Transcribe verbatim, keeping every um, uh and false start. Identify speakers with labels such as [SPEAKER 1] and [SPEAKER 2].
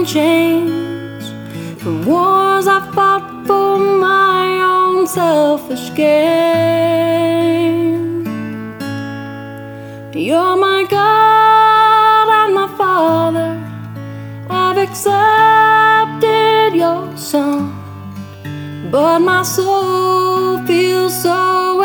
[SPEAKER 1] in chains from wars I fought for my own selfish gain. You're my God and my Father. I've accepted your Son, but my soul feels so